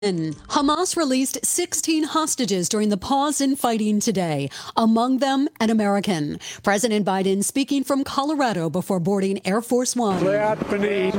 Hamas released 16 hostages during the pause in fighting today, among them an American. President Biden speaking from Colorado before boarding Air Force One. Leat Benin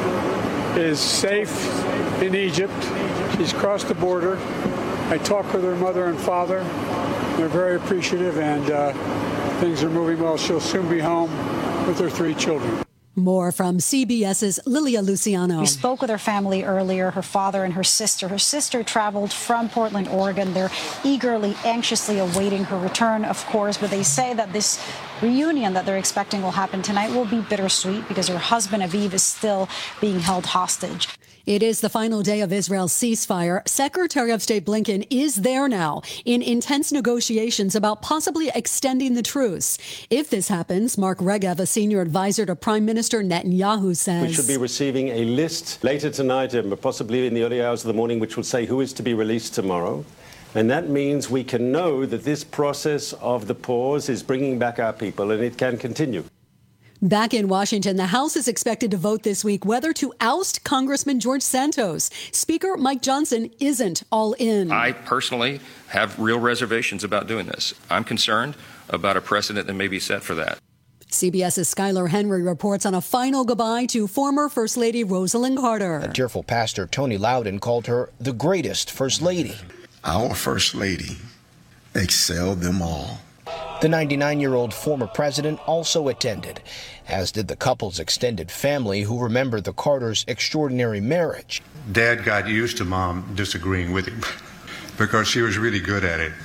is safe in Egypt. She's crossed the border. I talked with her mother and father. They're very appreciative, and things are moving well. She'll soon be home with her 3 children. More from CBS's Lilia Luciano. We spoke with her family earlier, her father and her sister. Her sister traveled from Portland, Oregon. They're eagerly, anxiously awaiting her return, of course, but they say that this reunion that they're expecting will happen tonight will be bittersweet because her husband, Aviv, is still being held hostage. It is the final day of Israel's ceasefire. Secretary of State Blinken is there now in intense negotiations about possibly extending the truce. If this happens, Mark Regev, a senior advisor to Prime Minister Netanyahu, says we should be receiving a list later tonight, possibly in the early hours of the morning, which will say who is to be released tomorrow. And that means we can know that this process of the pause is bringing back our people and it can continue. Back in Washington, the House is expected to vote this week whether to oust Congressman George Santos. Speaker Mike Johnson isn't all in. I personally have real reservations about doing this. I'm concerned about a precedent that may be set for that. CBS's Skylar Henry reports on a final goodbye to former First Lady Rosalynn Carter. A tearful pastor, Tony Loudon, called her the greatest First Lady. Our First Lady excelled them all. The 99-year-old former president also attended, as did the couple's extended family who remembered the Carters' extraordinary marriage. Dad got used to Mom disagreeing with him because she was really good at it.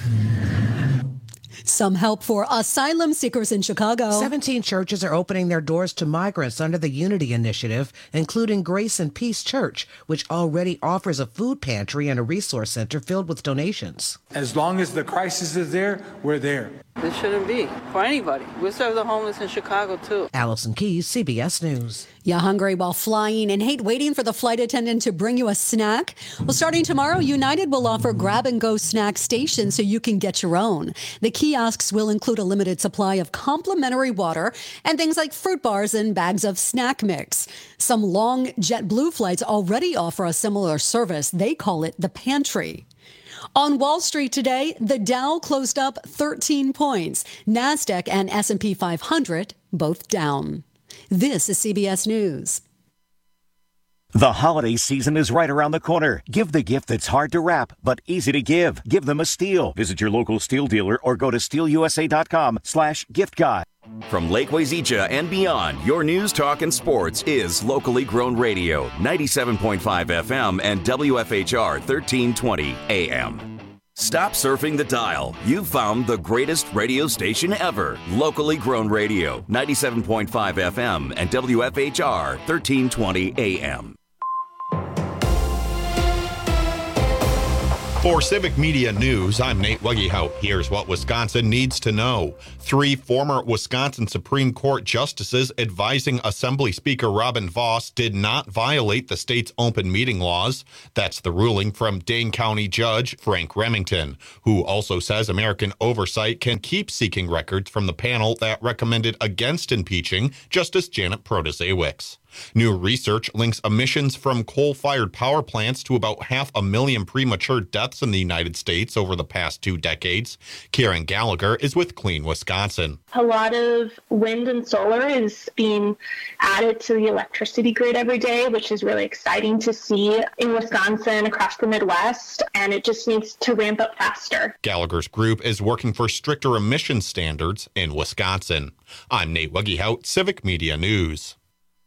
Some help for asylum seekers in Chicago. 17 churches are opening their doors to migrants under the Unity Initiative, including Grace and Peace Church, which already offers a food pantry and a resource center filled with donations. As long as the crisis is there, we're there. This shouldn't be for anybody. We serve the homeless in Chicago, too. Allison Keyes, CBS News. You hungry while flying and hate waiting for the flight attendant to bring you a snack? Well, starting tomorrow, United will offer grab-and-go snack stations so you can get your own. The kiosks will include a limited supply of complimentary water and things like fruit bars and bags of snack mix. Some long JetBlue flights already offer a similar service. They call it the pantry. On Wall Street today, the Dow closed up 13 points. NASDAQ and S&P 500 both down. This is CBS News. The holiday season is right around the corner. Give the gift that's hard to wrap, but easy to give. Give them a Stihl. Visit your local Stihl dealer or go to stihlusa.com/gift guide. From Lake Wazeecha and beyond, your news, talk, and sports is locally grown radio, 97.5 FM and WFHR 1320 AM. Stop surfing the dial. You've found the greatest radio station ever. Locally grown radio, 97.5 FM and WFHR 1320 AM. For Civic Media News, I'm Nate Wuggehout. Here's what Wisconsin needs to know. 3 former Wisconsin Supreme Court justices advising Assembly Speaker Robin Vos did not violate the state's open meeting laws. That's the ruling from Dane County Judge Frank Remington, who also says American Oversight can keep seeking records from the panel that recommended against impeaching Justice Janet Protasiewicz. New research links emissions from coal-fired power plants to about 500,000 premature deaths in the United States over the past 2 decades. Karen Gallagher is with Clean Wisconsin. A lot of wind and solar is being added to the electricity grid every day, which is really exciting to see in Wisconsin, across the Midwest, and it just needs to ramp up faster. Gallagher's group is working for stricter emission standards in Wisconsin. I'm Nate Wuggehout, Civic Media News.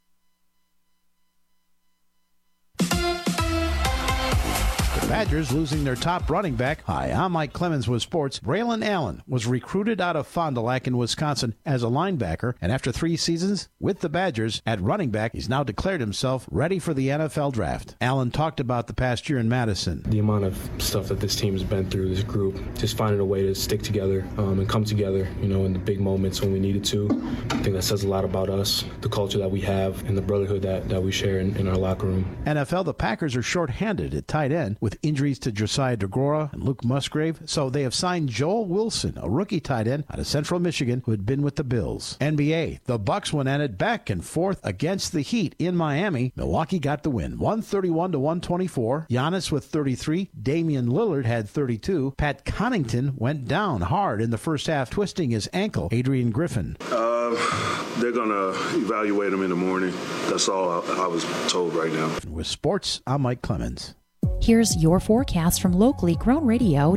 Badgers losing their top running back. Hi, I'm Mike Clemens with sports. Braylon Allen was recruited out of Fond du Lac in Wisconsin as a linebacker, and after 3 seasons with the Badgers at running back, he's now declared himself ready for the NFL draft. Allen talked about the past year in Madison. The amount of stuff that this team has been through, this group, just finding a way to stick together and come together, in the big moments when we needed to. I think that says a lot about us, the culture that we have, and the brotherhood that we share in our locker room. NFL, the Packers are shorthanded at tight end with with injuries to Josiah DeGrora and Luke Musgrave. So they have signed Joel Wilson, a rookie tight end out of Central Michigan who had been with the Bills. NBA, the Bucks went at it back and forth against the Heat in Miami. Milwaukee got the win, 131-124. Giannis with 33. Damian Lillard had 32. Pat Connaughton went down hard in the first half, twisting his ankle. Adrian Griffin. They're going to evaluate him in the morning. That's all I was told right now. With sports, I'm Mike Clemens. Here's your forecast from locally grown radio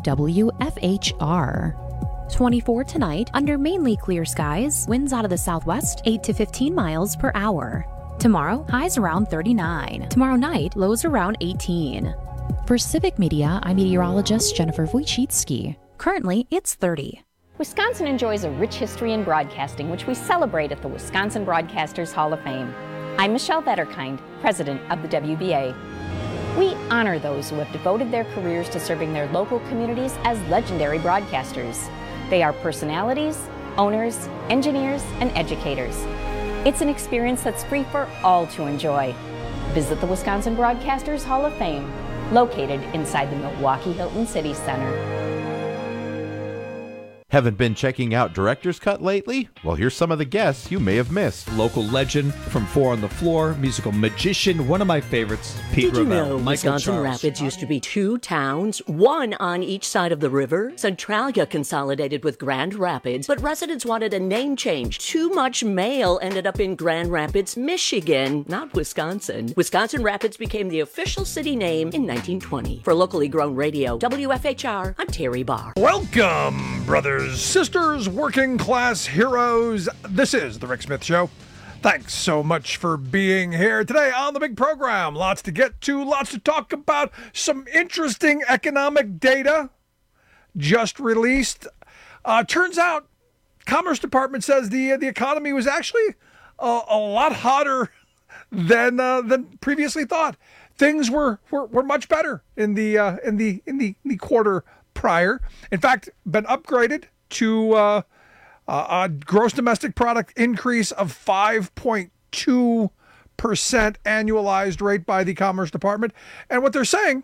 WFHR. 24 tonight, under mainly clear skies, winds out of the southwest, 8 to 15 miles per hour. Tomorrow, highs around 39. Tomorrow night, lows around 18. For Civic Media, I'm meteorologist Jennifer Wojcicki. Currently, it's 30. Wisconsin enjoys a rich history in broadcasting, which we celebrate at the Wisconsin Broadcasters Hall of Fame. I'm Michelle Vetterkind, president of the WBA. We honor those who have devoted their careers to serving their local communities as legendary broadcasters. They are personalities, owners, engineers, and educators. It's an experience that's free for all to enjoy. Visit the Wisconsin Broadcasters Hall of Fame, located inside the Milwaukee Hilton City Center. Haven't been checking out Director's Cut lately? Well, here's some of the guests you may have missed. Local legend from Four on the Floor, musical magician, one of my favorites, Pete Did you Ravel. know Wisconsin Rapids used to be 2 towns, one on each side of the river? Centralia consolidated with Grand Rapids, but residents wanted a name change. Too much mail ended up in Grand Rapids, Michigan, not Wisconsin. Wisconsin Rapids became the official city name in 1920. For locally grown radio, WFHR, I'm Terry Barr. Welcome, brothers, sisters, working class heroes. This is The Rick Smith Show. Thanks so much for being here today on the big program. Lots to get to, lots to talk about, some interesting economic data just released. Turns out, Commerce Department says the economy was actually a lot hotter than previously thought. Things were much better in the quarter prior. In fact, been upgraded to a gross domestic product increase of 5.2% annualized rate by the Commerce Department. And what they're saying,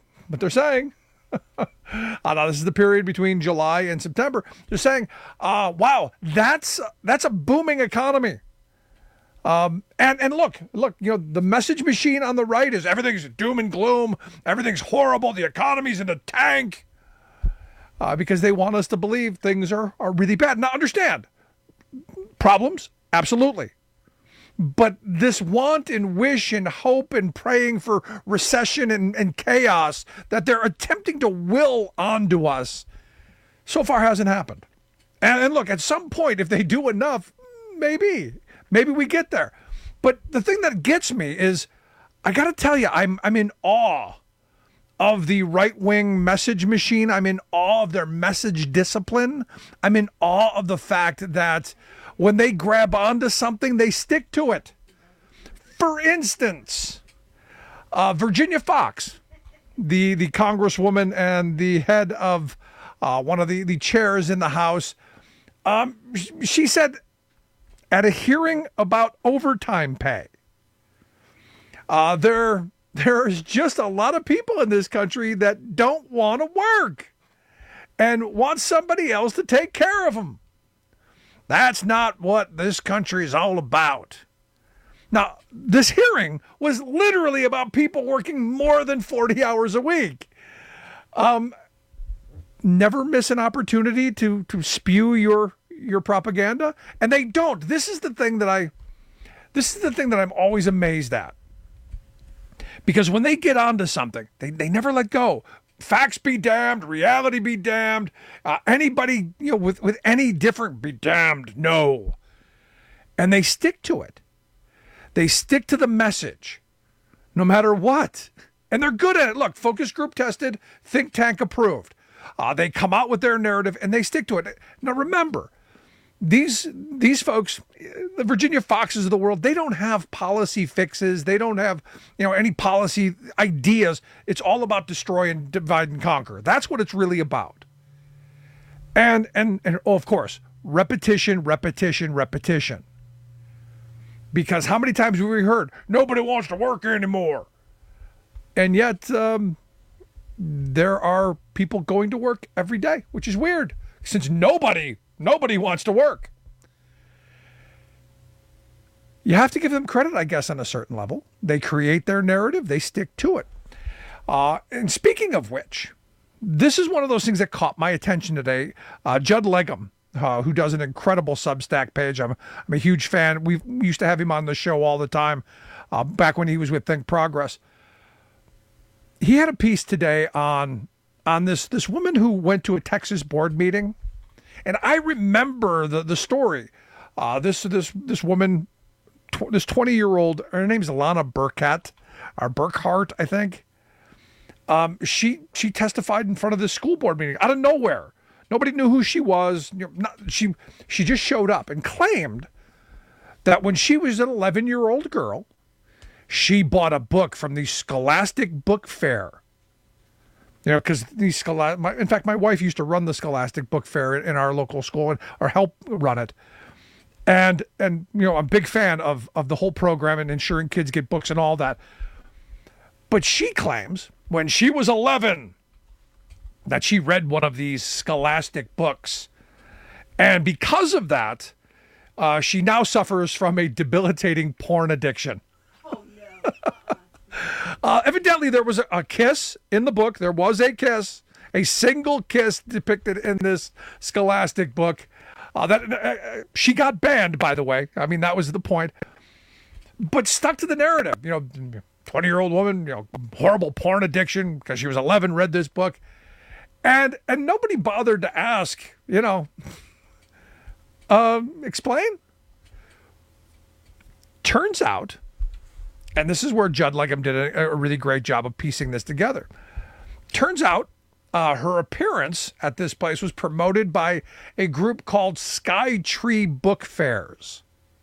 now this is the period between July and September. They're saying, wow, that's a booming economy. And look, the message machine on the right is everything's doom and gloom. Everything's horrible. The economy's in a tank. Because they want us to believe things are really bad. Now, understand, problems, absolutely. But this want and wish and hope and praying for recession and chaos that they're attempting to will onto us so far hasn't happened. And look, at some point, if they do enough, maybe we get there. But the thing that gets me is, I got to tell you, I'm in awe of the right-wing message machine. I'm in awe of their message discipline. I'm in awe of the fact that when they grab onto something, they stick to it. For instance, Virginia Fox, the congresswoman and the head of one of the chairs in the House, she said at a hearing about overtime pay, there's just a lot of people in this country that don't want to work and want somebody else to take care of them. That's not what this country is all about. Now, this hearing was literally about people working more than 40 hours a week. Never miss an opportunity to spew your propaganda, and they don't. This is the thing that I'm always amazed at. Because when they get onto something, they never let go. Facts be damned, reality be damned. Anybody with any different be damned. No. And they stick to it. They stick to the message, no matter what. And they're good at it. Look, focus group tested, think tank approved. They come out with their narrative and they stick to it. Now remember, these folks, the Virginia Foxes of the world, they don't have policy fixes. They don't have, any policy ideas. It's all about destroy and divide and conquer. That's what it's really about. And of course, repetition. Because how many times have we heard nobody wants to work anymore? And yet, there are people going to work every day, which is weird since nobody wants to work. You have to give them credit, I guess, on a certain level. They create their narrative. They stick to it. And speaking of which, this is one of those things that caught my attention today. Judd Legum, who does an incredible Substack page. I'm a huge fan. We used to have him on the show all the time back when he was with Think Progress. He had a piece today on this woman who went to a Texas board meeting. And I remember the story. This woman, this 20-year-old, her name's Lana Burkhart, I think. She testified in front of this school board meeting out of nowhere. Nobody knew who she was. She just showed up and claimed that when she was an 11-year-old girl, she bought a book from the Scholastic Book Fair. Because in fact, my wife used to run the Scholastic Book Fair in our local school or help run it. And I'm a big fan of the whole program and ensuring kids get books and all that. But she claims when she was 11 that she read one of these Scholastic books. And because of that, she now suffers from a debilitating porn addiction. Oh, no. Evidently, there was a kiss in the book. There was a kiss, a single kiss depicted in this Scholastic book. She got banned, by the way. I mean, that was the point. But stuck to the narrative. 20-year-old woman, horrible porn addiction because she was 11, read this book. And nobody bothered to ask, explain. Turns out, and this is where Judd Legum did a really great job of piecing this together. Turns out her appearance at this place was promoted by a group called Sky Tree Book Fairs.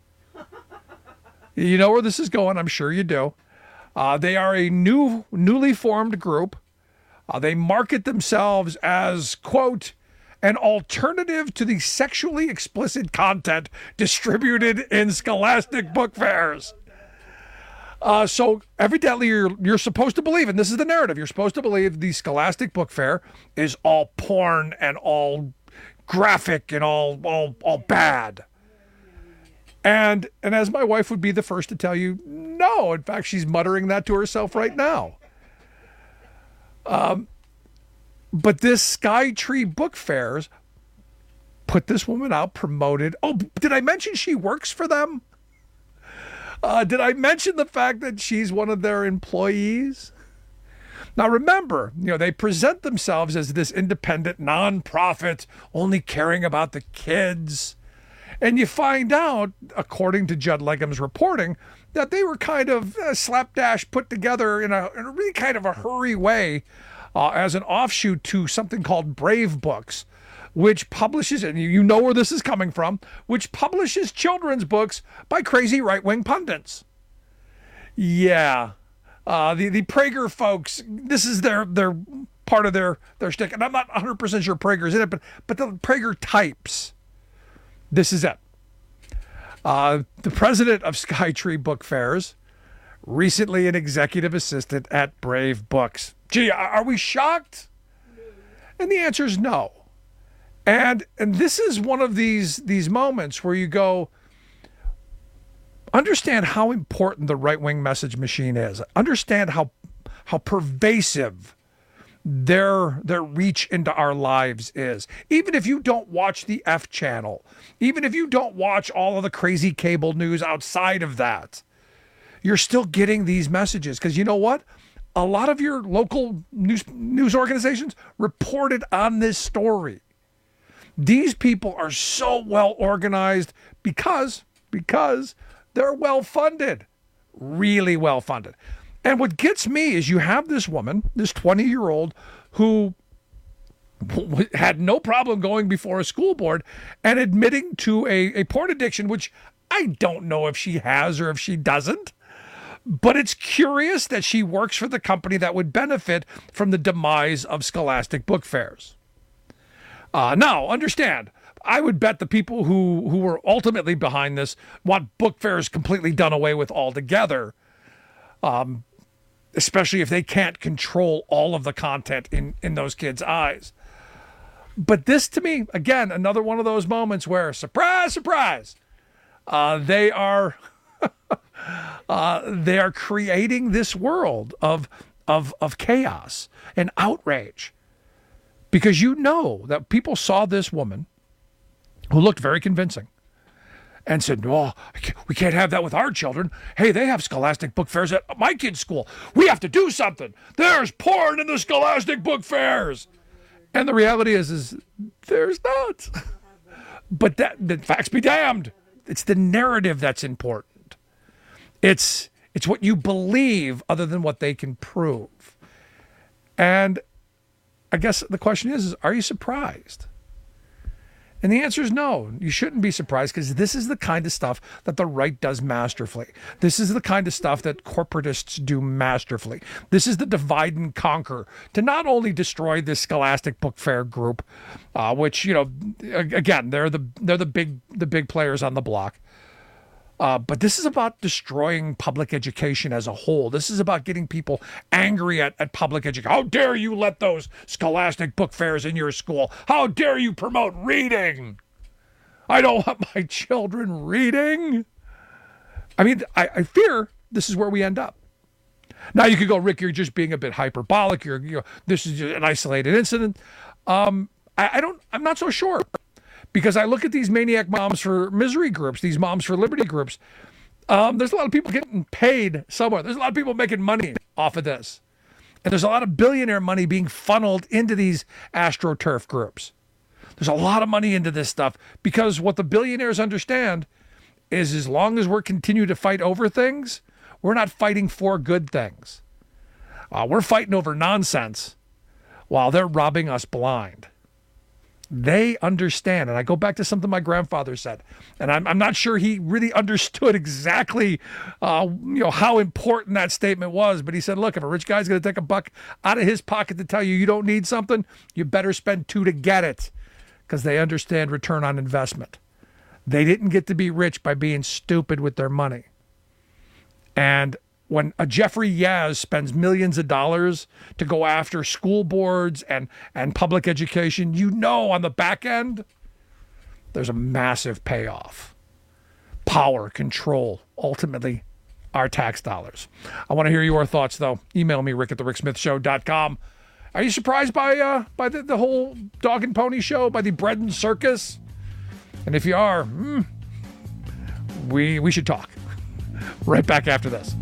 You know where this is going, I'm sure you do. They are a newly formed group. They market themselves as, quote, an alternative to the sexually explicit content distributed in Scholastic Book Fairs. So evidently you're supposed to believe, and this is the narrative, you're supposed to believe the Scholastic Book Fair is all porn and all graphic and all bad. And as my wife would be the first to tell you, no, in fact, she's muttering that to herself right now. But this Sky Tree Book Fairs put this woman out, promoted. Oh, did I mention she works for them? Did I mention the fact that she's one of their employees? Now, remember, they present themselves as this independent nonprofit, only caring about the kids. And you find out, according to Judd Legum's reporting, that they were kind of slapdash put together in a really kind of a hurry way as an offshoot to something called Brave Books, which publishes, and you know where this is coming from, which publishes children's books by crazy right-wing pundits. Yeah. The Prager folks, this is their part of their shtick. And I'm not 100% sure Prager's in it, but the Prager types. This is it. The president of Sky Tree Book Fairs, recently an executive assistant at Brave Books. Gee, are we shocked? And the answer is no. And this is one of these moments where you go, understand how important the right-wing message machine is. Understand how pervasive their reach into our lives is. Even if you don't watch the F channel, even if you don't watch all of the crazy cable news outside of that, you're still getting these messages. Because you know what? A lot of your local news organizations reported on this story. These people are so well organized because they're well funded, really well funded. And what gets me is you have this woman, this 20-year-old, who had no problem going before a school board and admitting to a porn addiction, which I don't know if she has or if she doesn't. But it's curious that she works for the company that would benefit from the demise of Scholastic Book Fairs. Now, understand, I would bet the people who were ultimately behind this want book fairs completely done away with altogether. especially if they can't control all of the content in those kids' eyes. But this, to me, again, another one of those moments where, surprise, surprise, they are creating this world of chaos and outrage. Because you know that people saw this woman who looked very convincing and said, "Oh, we can't have that with our children. Hey, they have Scholastic book fairs at my kid's school. We have to do something. There's porn in the Scholastic book fairs." And the reality is there's not. But the facts be damned. It's the narrative that's important. It's what you believe other than what they can prove. And I guess the question is are you surprised? And the answer is no. You shouldn't be surprised, because this is the kind of stuff that the right does masterfully. This is the kind of stuff that corporatists do masterfully. This is the divide and conquer to not only destroy this Scholastic Book Fair group, which, again, they're the big players on the block. But this is about destroying public education as a whole. This is about getting people angry at public education. How dare you let those Scholastic book fairs in your school? How dare you promote reading? I don't want my children reading. I mean, I fear this is where we end up. Now you could go, Rick, you're just being a bit hyperbolic. This is just an isolated incident. I'm not so sure. Because I look at these maniac moms for misery groups, these moms for liberty groups. There's a lot of people getting paid somewhere. There's a lot of people making money off of this. And there's a lot of billionaire money being funneled into these AstroTurf groups. There's a lot of money into this stuff, because what the billionaires understand is as long as we're continue to fight over things, we're not fighting for good things. We're fighting over nonsense while they're robbing us blind. They understand. And I go back to something my grandfather said, and I'm not sure he really understood exactly how important that statement was, but he said, look, if a rich guy's going to take a buck out of his pocket to tell you don't need something, you better spend $2 to get it, because they understand return on investment. They didn't get to be rich by being stupid with their money. And when a Jeffrey Yaz spends millions of dollars to go after school boards and public education, on the back end, there's a massive payoff. Power, control, ultimately our tax dollars. I want to hear your thoughts, though. Email me, rick@thericksmithshow.com. Are you surprised by the whole dog and pony show, by the bread and circus? And if you are, we should talk. Right back after this.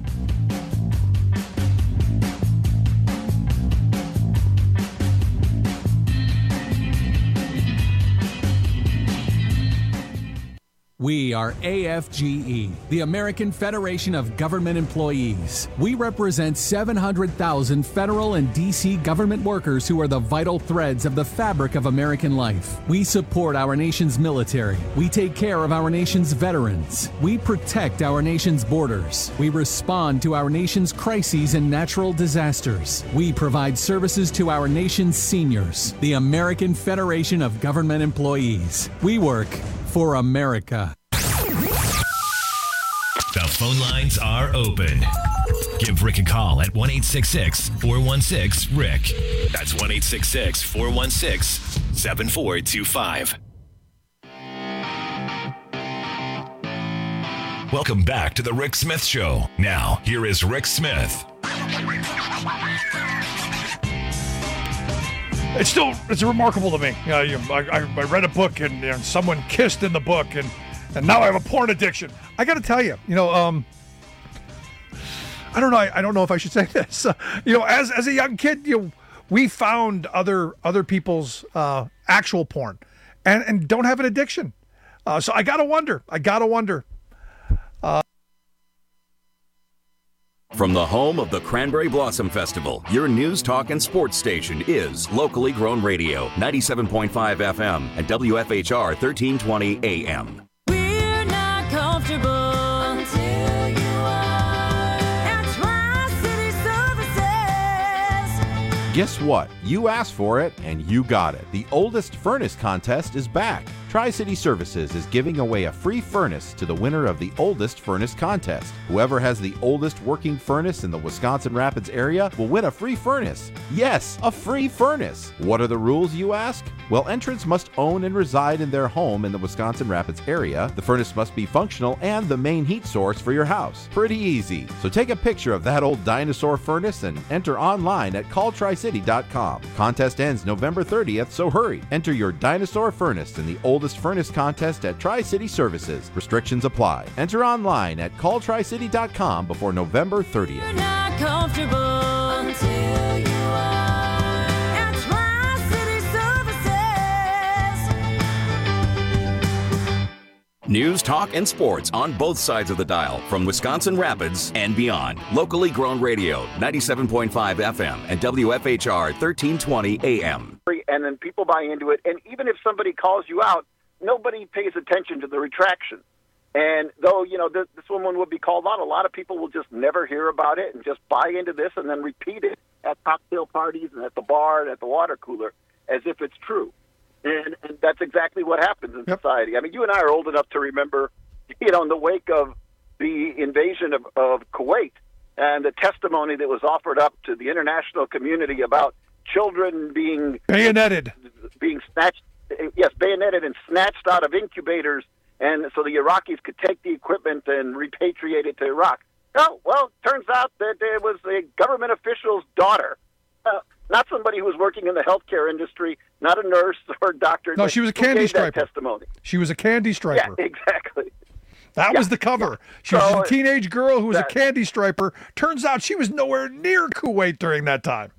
We are AFGE, the American Federation of Government Employees. We represent 700,000 federal and D.C. government workers who are the vital threads of the fabric of American life. We support our nation's military. We take care of our nation's veterans. We protect our nation's borders. We respond to our nation's crises and natural disasters. We provide services to our nation's seniors. The American Federation of Government Employees. We work for America. The phone lines are open. Give Rick a call at 1-866-416-RICK. That's 1-866-416-7425. Welcome back to the Rick Smith Show. Now, here is Rick Smith. It's remarkable to me. I read a book and someone kissed in the book, and now I have a porn addiction. I got to tell you, I don't know. I don't know if I should say this. As a young kid, we found other people's actual porn, and don't have an addiction. So I gotta wonder. From the home of the Cranberry Blossom Festival, your news, talk, and sports station is locally grown radio, 97.5 FM and WFHR 1320 AM. We're not comfortable until you are at Tri-City Services. Guess what? You asked for it and you got it. The oldest furnace contest is back. Tri-City Services is giving away a free furnace to the winner of the oldest furnace contest. Whoever has the oldest working furnace in the Wisconsin Rapids area will win a free furnace. Yes, a free furnace. What are the rules, you ask? Well, entrants must own and reside in their home in the Wisconsin Rapids area. The furnace must be functional and the main heat source for your house. Pretty easy. So take a picture of that old dinosaur furnace and enter online at calltricity.com. Contest ends November 30th, so hurry. Enter your dinosaur furnace in the oldest furnace contest at Tri-City Services. Restrictions apply. Enter online at calltricity.com before November 30th. You're not comfortable until you are at Tri-City Services. News, talk, and sports on both sides of the dial from Wisconsin Rapids and beyond. Locally grown radio, 97.5 FM and WFHR 1320 AM. And then people buy into it. And even if somebody calls you out, nobody pays attention to the retraction. And though, this woman would be called out, a lot of people will just never hear about it and just buy into this and then repeat it at cocktail parties and at the bar and at the water cooler as if it's true. And that's exactly what happens in society. I mean, you and I are old enough to remember, in the wake of the invasion of Kuwait and the testimony that was offered up to the international community about children being bayoneted and snatched out of incubators, and so the Iraqis could take the equipment and repatriate it to Iraq. Oh, well, turns out that it was a government official's daughter. Not somebody who was working in the healthcare industry, not a nurse or a doctor. No, she was a candy striper. Testimony. She was a candy striper. Yeah, exactly. That was the cover. She was a teenage girl who was a candy striper. Turns out she was nowhere near Kuwait during that time.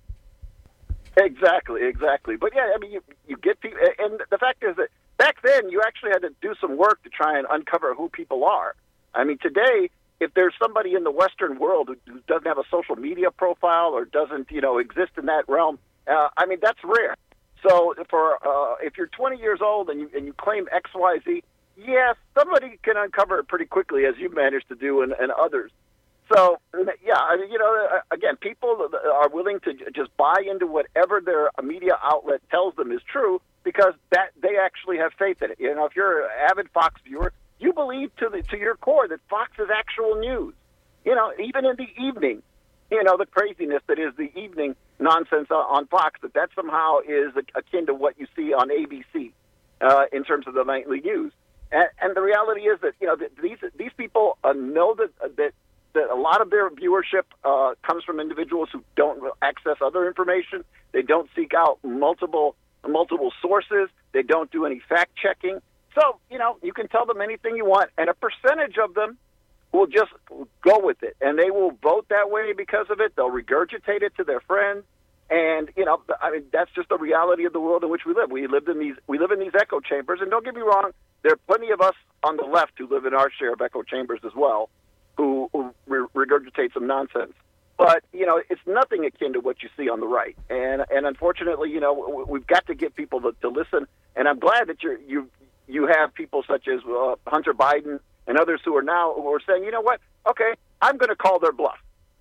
Exactly. But yeah, I mean, you get people, and the fact is that back then you actually had to do some work to try and uncover who people are. I mean, today, if there's somebody in the Western world who doesn't have a social media profile or doesn't, exist in that realm, I mean, that's rare. So if you're 20 years old and you claim XYZ, yes, somebody can uncover it pretty quickly, as you've managed to do, and others. So, yeah, I mean, again, people are willing to just buy into whatever their media outlet tells them is true because that they actually have faith in it. If you're an avid Fox viewer, you believe to your core that Fox is actual news. Even in the evening, the craziness that is the evening nonsense on Fox, that somehow is akin to what you see on ABC in terms of the nightly news. And the reality is that these people know that a lot of their viewership comes from individuals who don't access other information. They don't seek out multiple sources. They don't do any fact checking. So, you can tell them anything you want, and a percentage of them will just go with it, and they will vote that way because of it. They'll regurgitate it to their friends, and I mean, that's just the reality of the world in which we live. We live in these echo chambers, and don't get me wrong, there are plenty of us on the left who live in our share of echo chambers as well, who regurgitate some nonsense. But it's nothing akin to what you see on the right, and unfortunately, we've got to get people to listen. And I'm glad that you have people such as Hunter Biden and others who are saying, you know what? Okay, I'm going to call their bluff.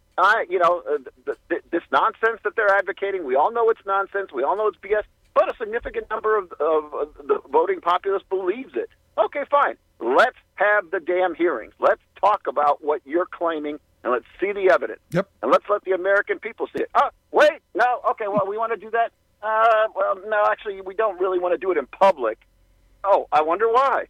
This nonsense that they're advocating, we all know it's nonsense. We all know it's BS. But a significant number of the voting populace believes it. Okay, fine. Let's have the damn hearings. Let's talk about what you're claiming, and let's see the evidence. Yep. And let's let the American people see it. Wait, no, okay, well, we want to do that? Well, no, actually, we don't really want to do it in public. Oh, I wonder why.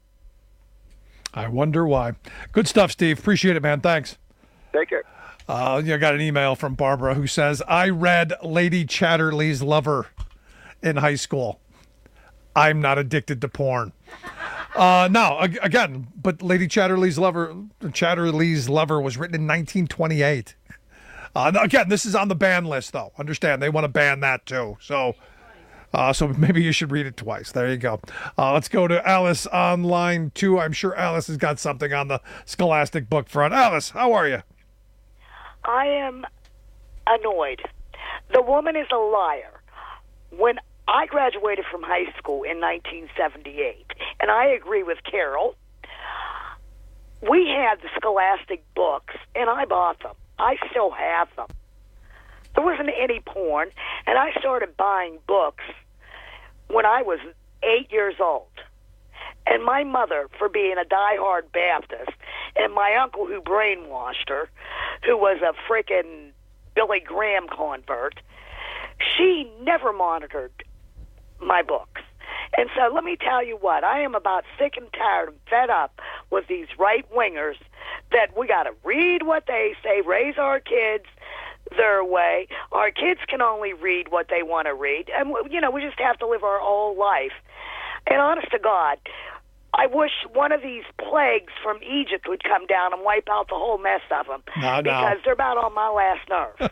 Good stuff, Steve. Appreciate it, man. Thanks. Take care. I got an email from Barbara who says, I read Lady Chatterley's Lover in high school. I'm not addicted to porn. No, again, but Lady Chatterley's Lover was written in 1928. Again, this is on the ban list, though. Understand, they want to ban that, too. So maybe you should read it twice. There you go. Let's go to Alice on line 2. I'm sure Alice has got something on the Scholastic book front. Alice, how are you? I am annoyed. The woman is a liar. When I graduated from high school in 1978, and I agree with Carol, we had the Scholastic books, and I bought them. I still have them. There wasn't any porn, and I started buying books when I was 8 years old. and my mother for being a diehard Baptist, and my uncle who brainwashed her, who was a freaking Billy Graham convert, she never monitored my books. And so let me tell you what, I am about sick and tired and fed up with these right-wingers that we got to read what they say, raise our kids their way. Our kids can only read what they want to read. And, we just have to live our whole life. And honest to God, I wish one of these plagues from Egypt would come down and wipe out the whole mess of them. Because they're about on my last nerve.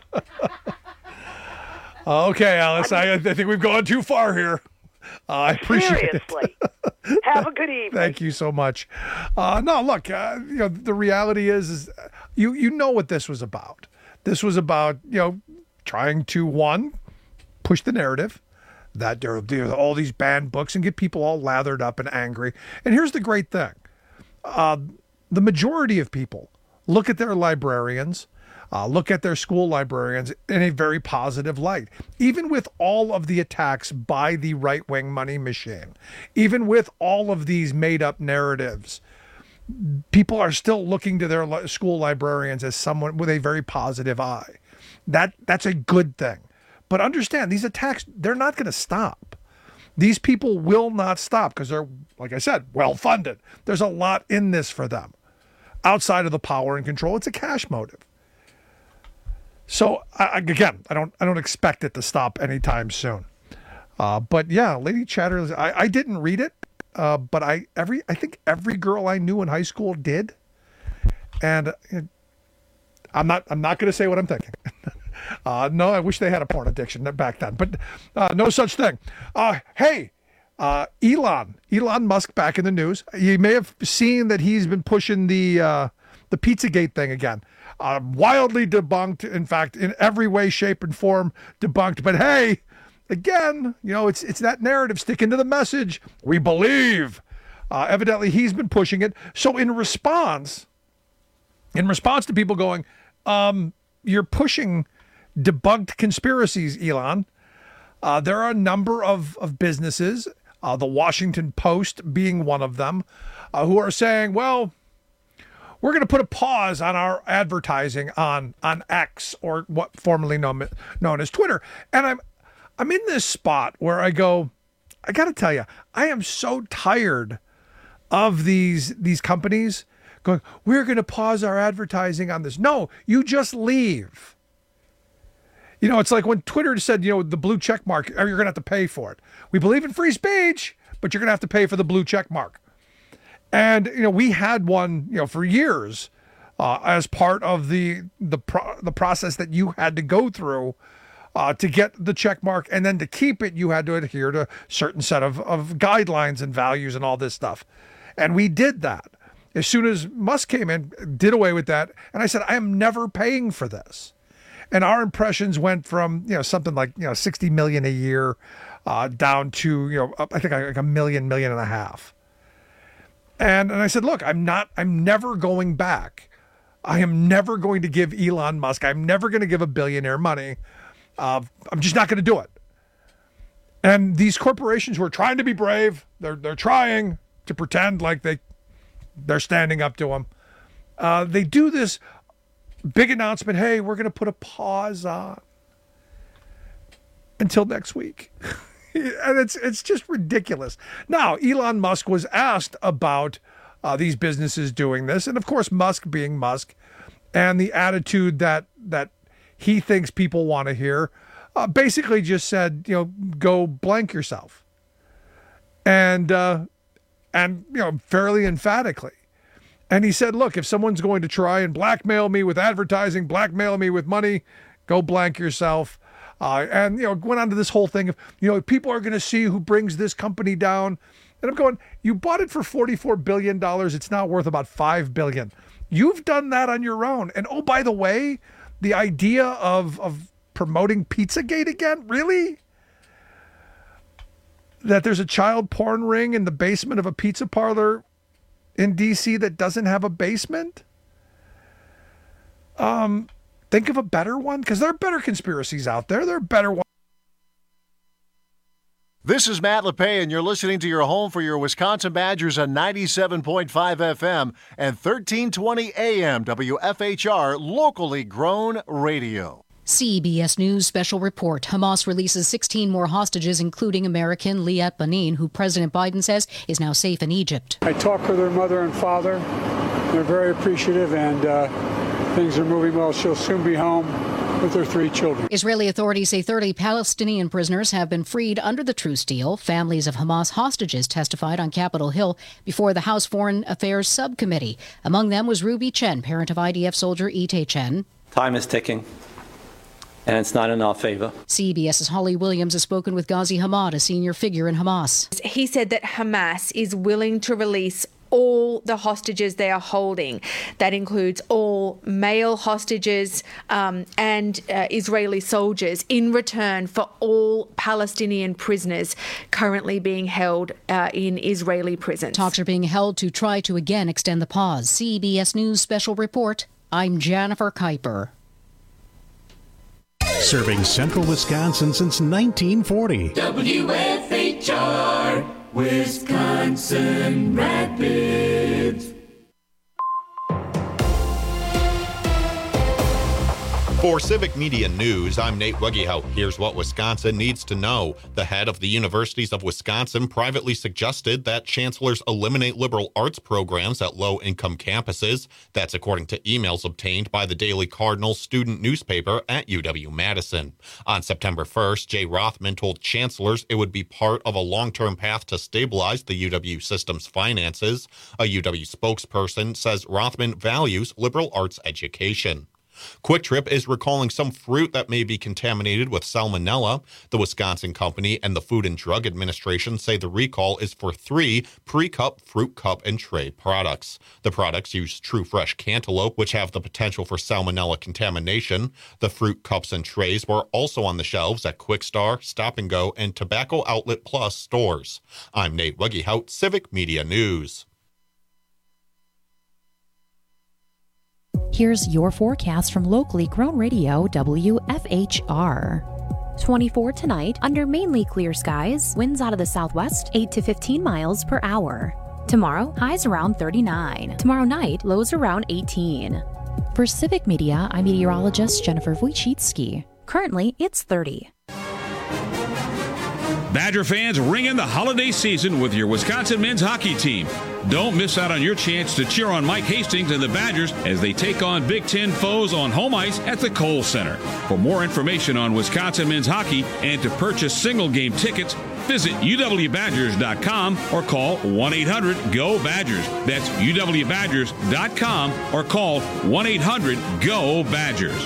Okay, Alice, I think we've gone too far here. I appreciate Seriously. Have a good evening. Thank you so much. No, look, the reality is you know what this was about. This was about, trying to, one, push the narrative that there are all these banned books and get people all lathered up and angry. And here's the great thing. The majority of people look at their librarians, look at their school librarians in a very positive light. Even with all of the attacks by the right-wing money machine, even with all of these made-up narratives, people are still looking to their school librarians as someone with a very positive eye. That's a good thing. But understand, these attacks, they're not going to stop. These people will not stop because they're, like I said, well-funded. There's a lot in this for them. Outside of the power and control, it's a cash motive. So, I don't expect it to stop anytime soon. But yeah, Lady Chatter, I didn't read it. But I think every girl I knew in high school did, and I'm not going to say what I'm thinking. No, I wish they had a porn addiction back then, but no such thing. Hey, Elon Musk back in the news. You may have seen that he's been pushing the Pizzagate thing again. Wildly debunked. In fact, in every way, shape, and form debunked. But hey. Again, it's that narrative, sticking to the message. We believe. Evidently, he's been pushing it. So in response to people going, you're pushing debunked conspiracies, Elon, there are a number of businesses, the Washington Post being one of them, who are saying, well, we're going to put a pause on our advertising on X, or what formerly known as Twitter. And I'm in this spot where I go, I got to tell you, I am so tired of these companies going, we're going to pause our advertising on this. No, you just leave. It's like when Twitter said, the blue check mark, you're going to have to pay for it. We believe in free speech, but you're going to have to pay for the blue check mark. And, we had one, for years as part of the process that you had to go through to get the check mark, and then to keep it, you had to adhere to a certain set of guidelines and values and all this stuff. And we did that. As soon as Musk came in, did away with that. And I said, I am never paying for this. And our impressions went from, something like, 60 million a year down to, I think like a million and a half. And I said, look, I'm never going back. I am never going to give Elon Musk, I'm never going to give a billionaire money. I'm just not going to do it. And these corporations who are trying to be brave, they're trying to pretend like they're standing up to them. They do this big announcement, hey, we're going to put a pause on until next week. And it's just ridiculous. Now, Elon Musk was asked about these businesses doing this. And of course, Musk being Musk and the attitude that he thinks people want to hear, basically just said, go blank yourself. And fairly emphatically. And he said, look, if someone's going to try and blackmail me with advertising, blackmail me with money, go blank yourself. And went on to this whole thing of, people are going to see who brings this company down. And I'm going, you bought it for $44 billion. It's now worth about $5 billion. You've done that on your own. And oh, by the way, the idea of promoting Pizzagate again? Really? That there's a child porn ring in the basement of a pizza parlor in D.C. that doesn't have a basement? Think of a better one, because there are better conspiracies out there. There are better ones. This is Matt LePay, and you're listening to your home for your Wisconsin Badgers on 97.5 FM and 1320 AM WFHR, locally grown radio. CBS News special report. Hamas releases 16 more hostages, including American Liat Banin, who President Biden says is now safe in Egypt. I talked with her mother and father. They're very appreciative, and things are moving well. She'll soon be home with their 3 children. Israeli authorities say 30 Palestinian prisoners have been freed under the truce deal. Families of Hamas hostages testified on Capitol Hill before the House Foreign Affairs Subcommittee. Among them was Ruby Chen, parent of IDF soldier Ite Chen. Time is ticking, and it's not in our favor. CBS's Holly Williams has spoken with Ghazi Hamad, a senior figure in Hamas. He said that Hamas is willing to release all the hostages they are holding. That includes all male hostages and Israeli soldiers in return for all Palestinian prisoners currently being held in Israeli prisons. Talks are being held to try to again extend the pause. CBS News special report. I'm Jennifer Kuiper. Serving central Wisconsin since 1940. WFHR, Wisconsin Rapids. For Civic Media News, I'm Nate Wegehout. Here's what Wisconsin needs to know. The head of the Universities of Wisconsin privately suggested that chancellors eliminate liberal arts programs at low-income campuses. That's according to emails obtained by the Daily Cardinal student newspaper at UW-Madison. On September 1st, Jay Rothman told chancellors it would be part of a long-term path to stabilize the UW system's finances. A UW spokesperson says Rothman values liberal arts education. Quick Trip is recalling some fruit that may be contaminated with salmonella. The Wisconsin company and the Food and Drug Administration say the recall is for 3 pre-cup fruit cup and tray products. The products use True Fresh cantaloupe, which have the potential for salmonella contamination. The fruit cups and trays were also on the shelves at Quick Star, Stop and Go, and Tobacco Outlet Plus stores. I'm Nate Wegehout, Civic Media News. Here's your forecast from locally grown radio WFHR. 24 tonight, under mainly clear skies, winds out of the southwest, 8 to 15 miles per hour. Tomorrow, highs around 39. Tomorrow night, lows around 18. For Civic Media, I'm meteorologist Jennifer Wojcicki. Currently, it's 30. Badger fans, ring in the holiday season with your Wisconsin men's hockey team. Don't miss out on your chance to cheer on Mike Hastings and the Badgers as they take on Big Ten foes on home ice at the Kohl Center. For more information on Wisconsin men's hockey and to purchase single-game tickets, visit uwbadgers.com or call 1-800-GO-BADGERS. That's uwbadgers.com or call 1-800-GO-BADGERS.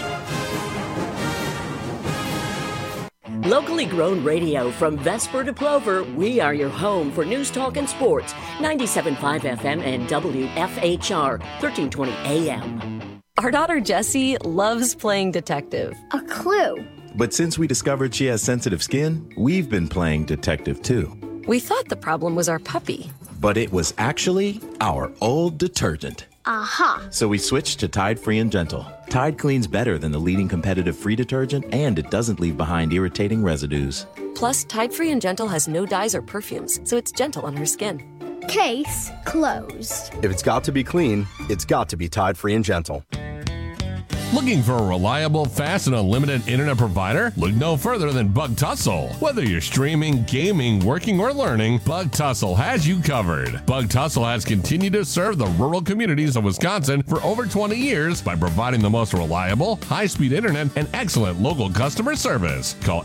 Locally grown radio from Vesper to Plover, we are your home for news, talk, and sports. 97.5 FM and WFHR, 1320 AM. Our daughter Jessie loves playing detective. A clue. But since we discovered she has sensitive skin, we've been playing detective too. We thought the problem was our puppy. But it was actually our old detergent. Aha. So we switched to Tide Free and Gentle. Tide cleans better than the leading competitive free detergent, and it doesn't leave behind irritating residues. Plus, Tide Free and Gentle has no dyes or perfumes, so it's gentle on her skin. Case closed. If it's got to be clean, it's got to be Tide Free and Gentle. Looking for a reliable, fast, and unlimited internet provider? Look no further than Bug Tussle. Whether you're streaming, gaming, working, or learning, Bug Tussle has you covered. Bug Tussle has continued to serve the rural communities of Wisconsin for over 20 years by providing the most reliable, high-speed internet and excellent local customer service. Call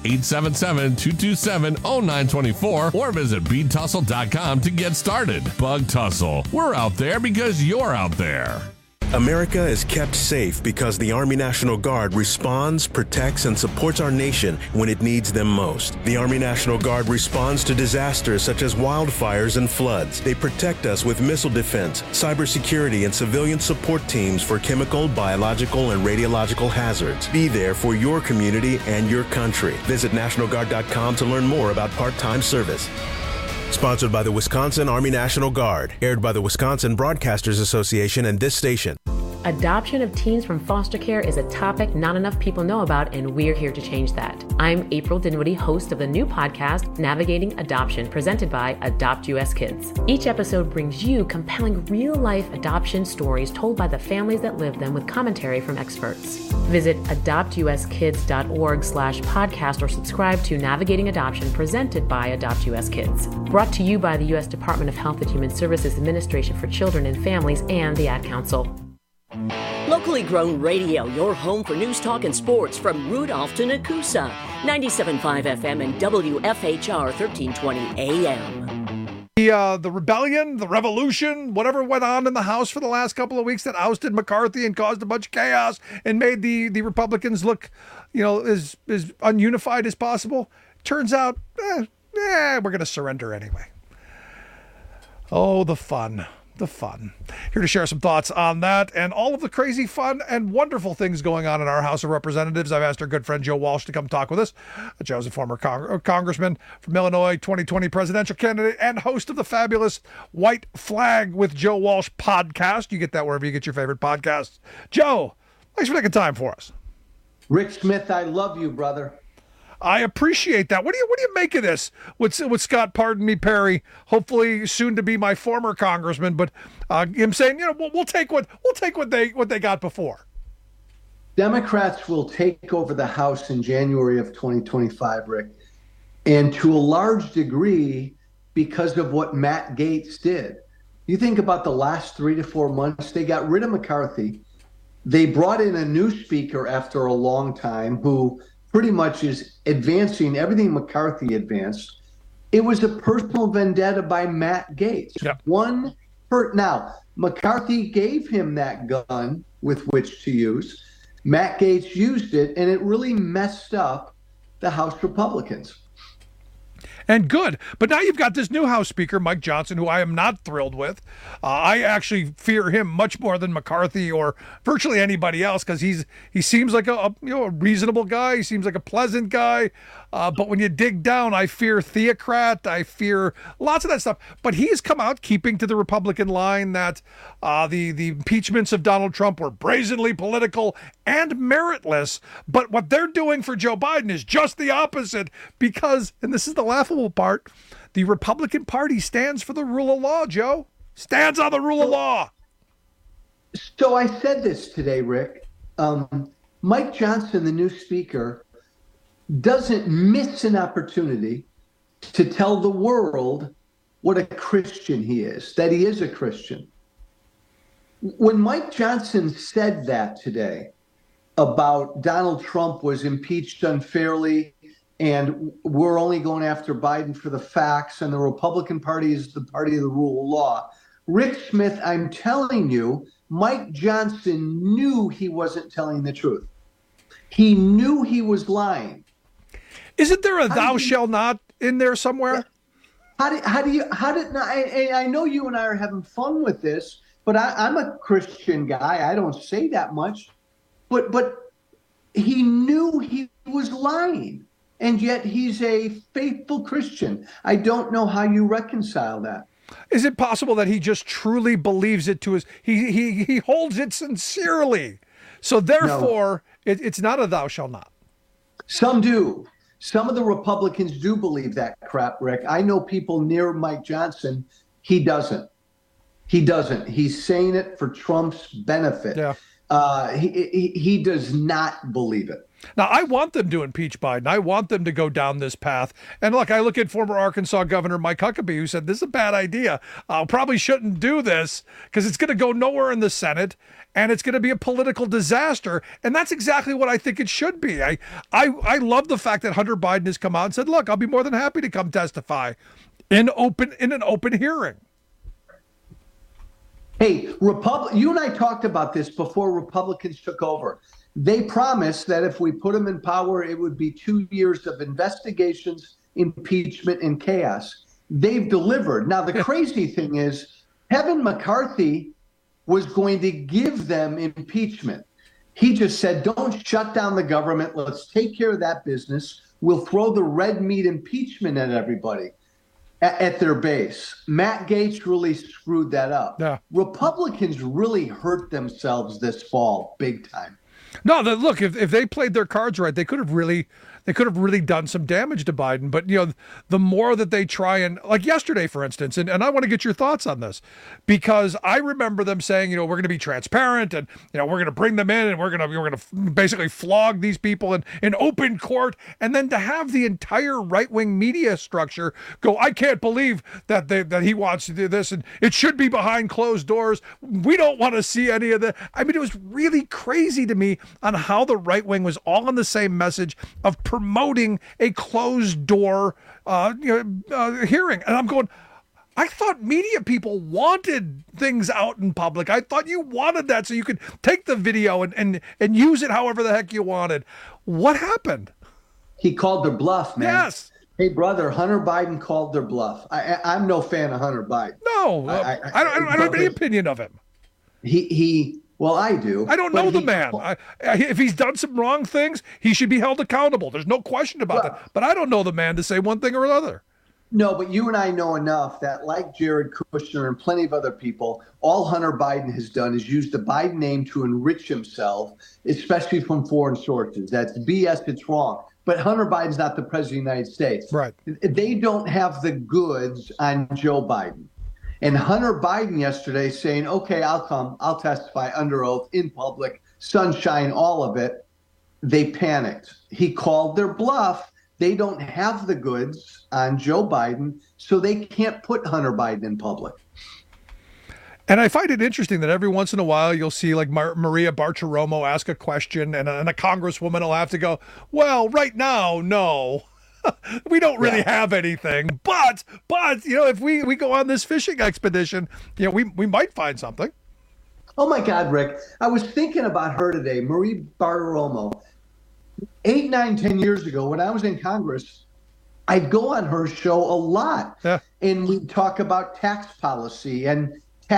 877-227-0924 or visit BTussle.com to get started. Bug Tussle. We're out there because you're out there. America is kept safe because the Army National Guard responds, protects, and supports our nation when it needs them most. The Army National Guard responds to disasters such as wildfires and floods. They protect us with missile defense, cybersecurity, and civilian support teams for chemical, biological, and radiological hazards. Be there for your community and your country. Visit NationalGuard.com to learn more about part-time service. Sponsored by the Wisconsin Army National Guard. Aired by the Wisconsin Broadcasters Association and this station. Adoption of teens from foster care is a topic not enough people know about, and we're here to change that. I'm April Dinwiddie, host of the new podcast, Navigating Adoption, presented by Adopt US Kids. Each episode brings you compelling real-life adoption stories told by the families that live them with commentary from experts. Visit adoptuskids.org/podcast or subscribe to Navigating Adoption, presented by Adopt US Kids. Brought to you by the U.S. Department of Health and Human Services Administration for Children and Families and the Ad Council. Locally grown radio, your home for news, talk, and sports from Rudolph to Nakusa. 97.5 FM and WFHR 1320 AM. The rebellion, the revolution, whatever went on in the House for the last couple of weeks that ousted McCarthy and caused a bunch of chaos and made the Republicans look, as ununified as possible. Turns out, we're going to surrender anyway. Oh, the fun. The fun. Here to share some thoughts on that and all of the crazy fun and wonderful things going on in our House of Representatives. I've asked our good friend Joe Walsh to come talk with us. Joe's a former congressman from Illinois, 2020 presidential candidate, and host of the fabulous White Flag with Joe Walsh podcast. You get that wherever you get your favorite podcasts. Joe, thanks for taking time for us. Rick Smith, I love you, brother. I appreciate that. What do you make of this? With Scott, pardon me, Perry, hopefully soon to be my former congressman, but him saying, we'll take what they got before. Democrats will take over the House in January of 2025, Rick, and to a large degree because of what Matt Gaetz did. You think about the last 3 to 4 months, they got rid of McCarthy. They brought in a new speaker after a long time who pretty much is advancing everything McCarthy advanced. It was a personal vendetta by Matt Gaetz. Yep. Now, McCarthy gave him that gun with which to use. Matt Gaetz used it, and it really messed up the House Republicans. And good. But now you've got this new House Speaker, Mike Johnson, who I am not thrilled with. I actually fear him much more than McCarthy or virtually anybody else because he seems like a reasonable guy. He seems like a pleasant guy. But when you dig down, I fear theocrat. I fear lots of that stuff. But he has come out keeping to the Republican line that the impeachments of Donald Trump were brazenly political and meritless. But what they're doing for Joe Biden is just the opposite because, and this is the laughable part, the Republican Party stands for the rule of law, Joe. Stands on the rule of law. So I said this today, Rick. Mike Johnson, the new speaker, doesn't miss an opportunity to tell the world what a Christian he is, that he is a Christian. When Mike Johnson said that today about Donald Trump was impeached unfairly and we're only going after Biden for the facts, and the Republican Party is the party of the rule of law. Rick Smith, I'm telling you, Mike Johnson knew he wasn't telling the truth. He knew he was lying. Isn't there a thou shall not in there somewhere? I know you and I are having fun with this, but I'm a Christian guy. I don't say that much, but he knew he was lying. And yet he's a faithful Christian. I don't know how you reconcile that. Is it possible that he just truly believes it to his, he holds it sincerely? So therefore, no. It's not a thou shall not. Some do. Some of the Republicans do believe that crap, Rick. I know people near Mike Johnson. He doesn't. He's saying it for Trump's benefit. Yeah. He does not believe it. Now, I want them to impeach Biden. I want them to go down this path. And look, I look at former Arkansas Governor Mike Huckabee, who said, this is a bad idea. Probably shouldn't do this because it's going to go nowhere in the Senate and it's going to be a political disaster. And that's exactly what I think it should be. I love the fact that Hunter Biden has come out and said, look, I'll be more than happy to come testify in an open hearing. Hey, you and I talked about this before Republicans took over. They promised that if we put them in power, it would be 2 years of investigations, impeachment, and chaos. They've delivered. Now, the crazy thing is, Kevin McCarthy was going to give them impeachment. He just said, don't shut down the government. Let's take care of that business. We'll throw the red meat impeachment at everybody. at their base. Matt Gaetz really screwed that up. Yeah. Republicans really hurt themselves this fall, big time. No, look, if they played their cards right, they could have really done some damage to Biden. But, the more that they try and, like yesterday, for instance, and I want to get your thoughts on this, because I remember them saying, we're going to be transparent and, we're going to bring them in and we're going to basically flog these people in open court. And then to have the entire right-wing media structure go, I can't believe that he wants to do this and it should be behind closed doors. We don't want to see any of that. I mean, it was really crazy to me on how the right wing was all on the same message of promoting a closed door hearing. And I'm going, I thought media people wanted things out in public. I thought you wanted that so you could take the video and use it however the heck you wanted. What happened? He called their bluff, man. Yes. Hey, brother, Hunter Biden called their bluff. I'm no fan of Hunter Biden. No, I don't have any opinion of him. Well, I do. I don't know the man. If he's done some wrong things, he should be held accountable. There's no question about that. But I don't know the man to say one thing or another. No, but you and I know enough that, like Jared Kushner and plenty of other people, all Hunter Biden has done is use the Biden name to enrich himself, especially from foreign sources. That's BS. It's wrong. But Hunter Biden's not the president of the United States. Right. They don't have the goods on Joe Biden. And Hunter Biden yesterday saying, okay, I'll testify under oath in public, sunshine, all of it. They panicked. He called their bluff. They don't have the goods on Joe Biden, so they can't put Hunter Biden in public. And I find it interesting that every once in a while you'll see like Maria Bartiromo ask a question and a congresswoman will have to go, well, right now, no. We don't really have anything, but if we go on this fishing expedition, we might find something. Oh my God, Rick! I was thinking about her today, Marie Bartiromo. 8, 9, 10 years ago, when I was in Congress, I'd go on her show a lot, and we'd talk about tax policy and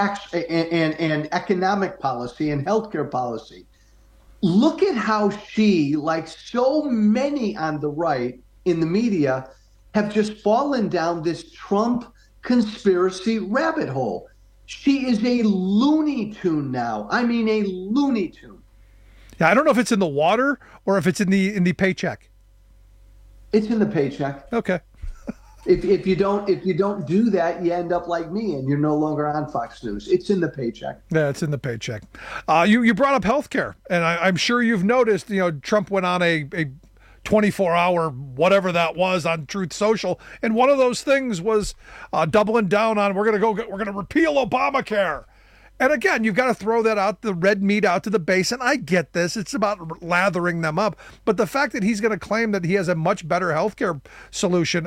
and economic policy and healthcare policy. Look at how she, like so many on the right, in the media, have just fallen down this Trump conspiracy rabbit hole. She is a Looney Tune now. I mean, a Looney Tune. Yeah, I don't know if it's in the water or if it's in the paycheck. It's in the paycheck. Okay. If you don't do that, you end up like me and you're no longer on Fox News. It's in the paycheck. Yeah, it's in the paycheck. You brought up healthcare, and I'm sure you've noticed. Trump went on a 24-hour whatever that was on Truth Social, and one of those things was doubling down on we're going to repeal Obamacare. And again, you've got to throw that out, the red meat out to the base, and I get this. It's about lathering them up. But the fact that he's going to claim that he has a much better healthcare solution,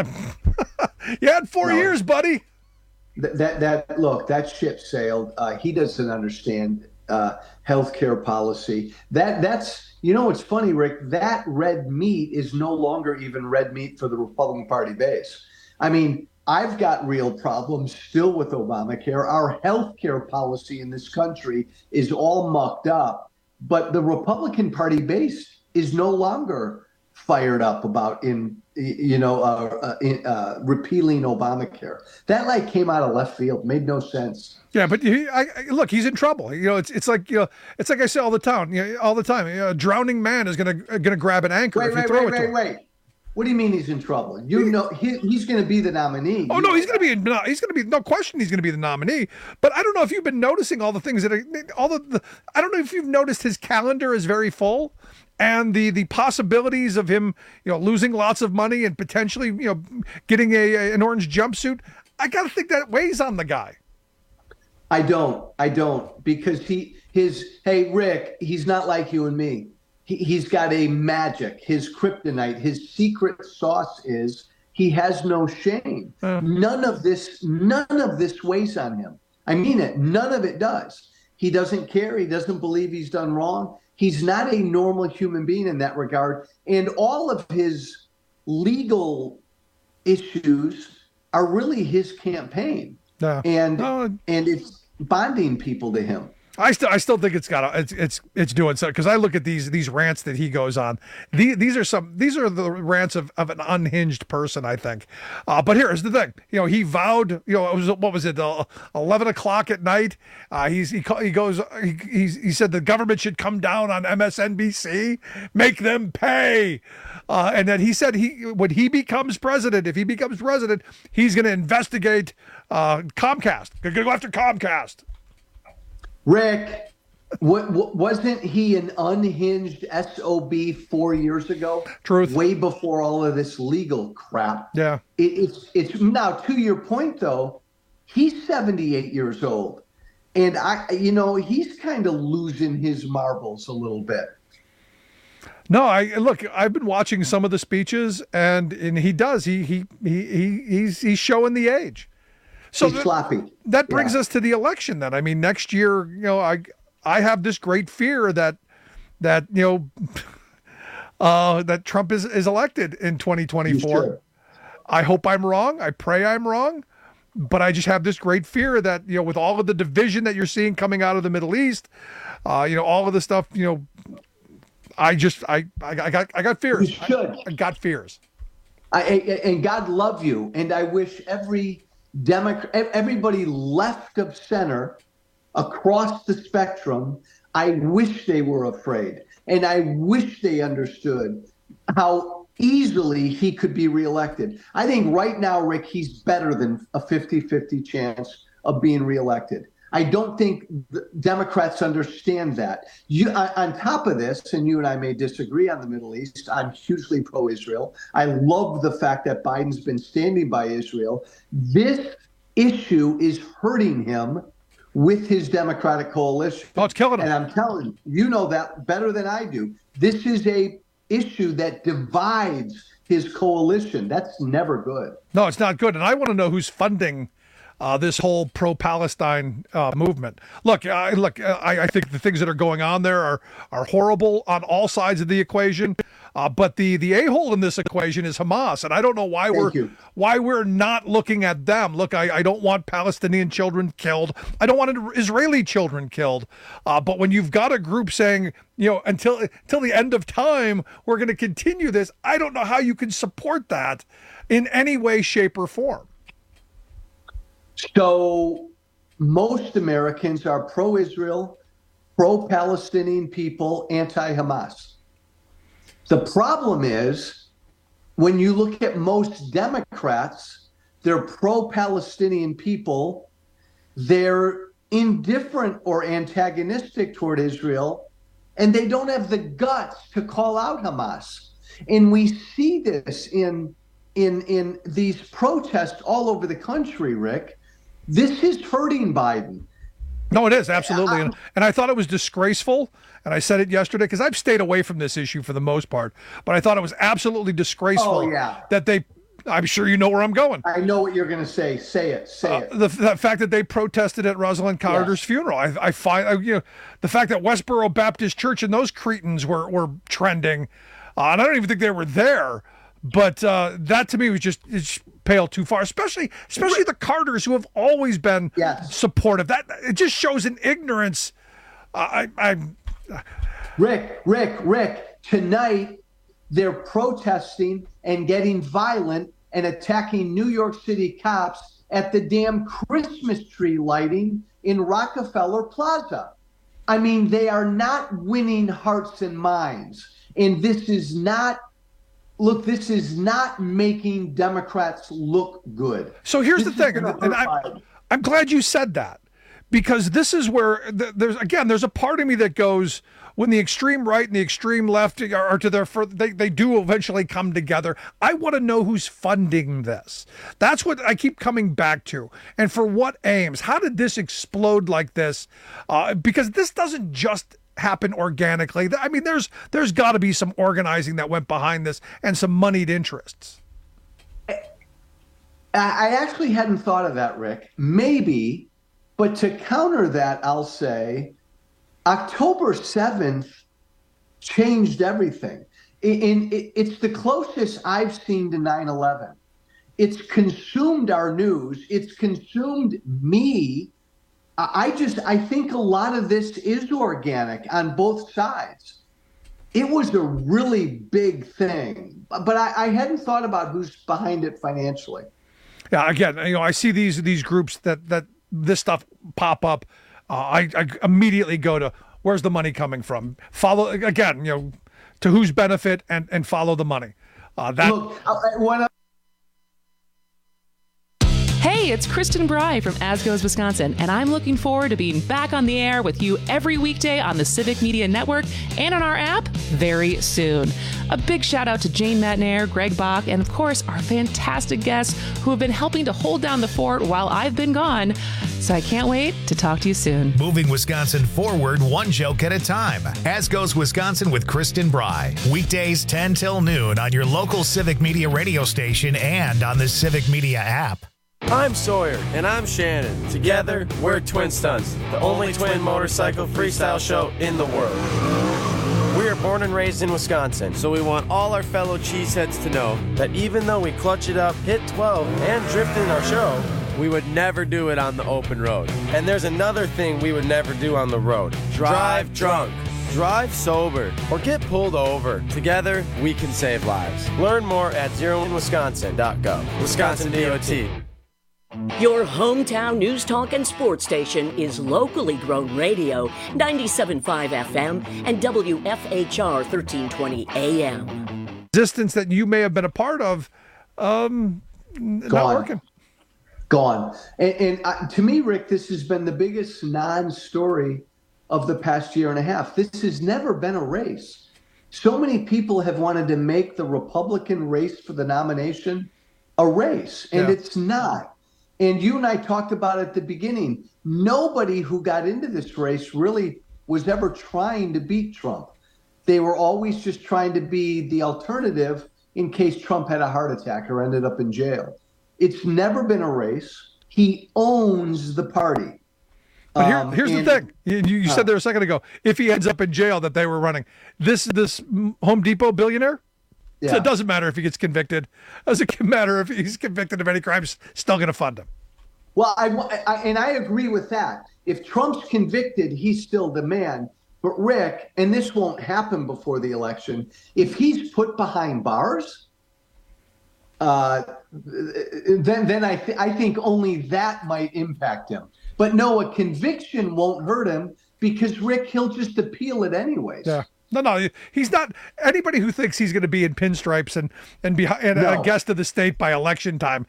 you had 4 years, buddy. That ship sailed. He doesn't understand healthcare policy. That's it's funny, Rick. That red meat is no longer even red meat for the Republican Party base. I mean, I've got real problems still with Obamacare. Our healthcare policy in this country is all mucked up, but the Republican Party base is no longer fired up about repealing Obamacare. That came out of left field, made no sense. Yeah, but look, he's in trouble. It's like I say all the time. A drowning man is gonna grab an anchor if you throw it to him. Wait. What do you mean he's in trouble? He's going to be the nominee. Oh no, he's going to be no question. He's going to be the nominee. But I don't know if you've been noticing all the things that I don't know if you've noticed his calendar is very full, and the possibilities of him losing lots of money and potentially getting an orange jumpsuit. I got to think that weighs on the guy. I don't because hey Rick, he's not like you and me. He's got a magic, his kryptonite, his secret sauce is he has no shame. None of this weighs on him. I mean it. None of it does. He doesn't care. He doesn't believe he's done wrong. He's not a normal human being in that regard. And all of his legal issues are really his campaign. And it's bonding people to him. I still think it's doing so, because I look at these rants that he goes on. These are the rants of an unhinged person, I think. But here's the thing. He vowed. What was it? 11 o'clock at night. He said the government should come down on MSNBC, make them pay. And then he said when he becomes president, if he becomes president, he's going to investigate Comcast. They're going to go after Comcast. Rick, wasn't he an unhinged SOB 4 years ago? Truth. Way before all of this legal crap. Yeah. It's now, to your point though, he's 78 years old, and he's kind of losing his marbles a little bit. No, I've been watching some of the speeches, and he does. He's showing the age. So he's sloppy. That brings us to the election then. I mean, next year, I have this great fear that Trump is elected in 2024. I hope I'm wrong. I pray I'm wrong. But I just have this great fear that, with all of the division that you're seeing coming out of the Middle East, all of the stuff, I got fears. You should. I got fears. And God love you. And I wish everybody left of center across the spectrum, I wish they were afraid. And I wish they understood how easily he could be reelected. I think right now, Rick, he's better than a 50-50 chance of being reelected. I don't think the Democrats understand that. On top of this, and you and I may disagree on the Middle East, I'm hugely pro-Israel. I love the fact that Biden's been standing by Israel. This issue is hurting him with his Democratic coalition. Oh, it's killing him. And I'm telling you, you know that better than I do. This is a issue that divides his coalition. That's never good. No, it's not good. And I want to know who's funding this whole pro-Palestine movement. Look, I think the things that are going on there are horrible on all sides of the equation. But the a-hole in this equation is Hamas, and I don't know why we're not looking at them. Look, I don't want Palestinian children killed. I don't want Israeli children killed. But when you've got a group saying, until the end of time, we're going to continue this, I don't know how you can support that in any way, shape, or form. So most Americans are pro-Israel, pro-Palestinian people, anti-Hamas. The problem is when you look at most Democrats, they're pro-Palestinian people, they're indifferent or antagonistic toward Israel, and they don't have the guts to call out Hamas. And we see this in these protests all over the country, Rick. This is hurting Biden. No, it is, absolutely. And I thought it was disgraceful, and I said it yesterday, because I've stayed away from this issue for the most part, but I thought it was absolutely disgraceful that they, I'm sure you know where I'm going. I know what you're going to say. Say it. The fact that they protested at Rosalind Carter's funeral. I find, the fact that Westboro Baptist Church and those cretins were trending, and I don't even think they were there, but that to me was it's pale too far, especially the Carters, who have always been supportive. That it just shows an ignorance. Rick, tonight they're protesting and getting violent and attacking New York City cops at the damn Christmas tree lighting in Rockefeller Plaza. I mean, they are not winning hearts and minds. And this is not making Democrats look good. So here's the thing, and I'm glad you said that, because this is where there's a part of me that goes, when the extreme right and the extreme left are to their they do eventually come together. I want to know who's funding this. That's what I keep coming back to. And for what aims? How did this explode like this? Because this doesn't just happen organically. I mean, there's got to be some organizing that went behind this and some moneyed interests. I actually hadn't thought of that, Rick. Maybe, but to counter that, I'll say October 7th changed everything. It's the closest I've seen to 9/11. It's consumed our news. It's consumed me. I think a lot of this is organic on both sides. It was a really big thing, but I hadn't thought about who's behind it financially. Yeah, again, I see these groups that this stuff pop up. I immediately go to where's the money coming from. Follow again, to whose benefit and follow the money. Hey, it's Kristen Bry from As Goes Wisconsin, and I'm looking forward to being back on the air with you every weekday on the Civic Media Network and on our app very soon. A big shout out to Jane Matnair, Greg Bach, and of course our fantastic guests who have been helping to hold down the fort while I've been gone. So I can't wait to talk to you soon. Moving Wisconsin forward one joke at a time. As Goes Wisconsin with Kristen Bry. Weekdays 10 till noon on your local Civic Media radio station and on the Civic Media app. I'm Sawyer, and I'm Shannon. Together, we're Twin Stunts, the only twin motorcycle freestyle show in the world. We are born and raised in Wisconsin, so we want all our fellow cheeseheads to know that even though we clutch it up, hit 12, and drift in our show, we would never do it on the open road. And there's another thing we would never do on the road. Drive drunk. Drive sober or get pulled over. Together, we can save lives. Learn more at zeroinwisconsin.gov. Wisconsin DOT. Your hometown news, talk, and sports station is locally grown radio, 97.5 FM and WFHR 1320 AM. Resistance that you may have been a part of, not working. Gone. And to me, Rick, this has been the biggest non-story of the past year and a half. This has never been a race. So many people have wanted to make the Republican race for the nomination a race, and it's not. And you and I talked about at the beginning, nobody who got into this race really was ever trying to beat Trump. They were always just trying to be the alternative in case Trump had a heart attack or ended up in jail. It's never been a race. He owns the party. But here's the thing. You said there a second ago, if he ends up in jail that they were running. This Home Depot billionaire, so it doesn't matter if he gets convicted. It doesn't matter if he's convicted of any crimes, still going to fund him. Well, I agree with that. If Trump's convicted, he's still the man. But Rick, and this won't happen before the election, if he's put behind bars, then I think only that might impact him. But no, a conviction won't hurt him because, Rick, he'll just appeal it anyways. Yeah. No, he's not. Anybody who thinks he's going to be in pinstripes and be a guest of the state by election time.